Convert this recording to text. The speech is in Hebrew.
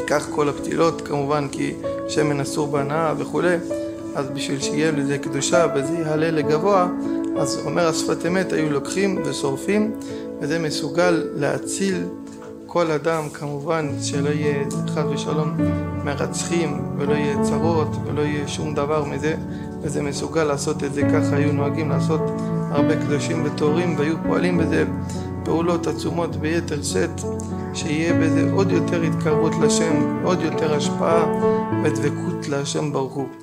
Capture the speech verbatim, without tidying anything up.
ייקח כל הפתילות, כמובן כי שמן אסור בהנאה וכו', אז בשביל שיהיה לזה קדושה וזה יעלה לגבוה, אז אומר השפת אמת, היו לוקחים ושורפים, וזה מסוגל להציל כל אדם, כמובן שלא יהיה חס ושלום מרצחים ולא יהיה צרות ולא יהיה שום דבר מזה, וזה מסוגל לעשות את זה. ככה היו נוהגים לעשות הרבה קדושים וטהורים, והיו פועלים בזה פעולות עצומות ביתר שאת, שיהיה בזה עוד יותר התקרבות לשם, עוד יותר השפעה ודבקות להשם ברוך הוא.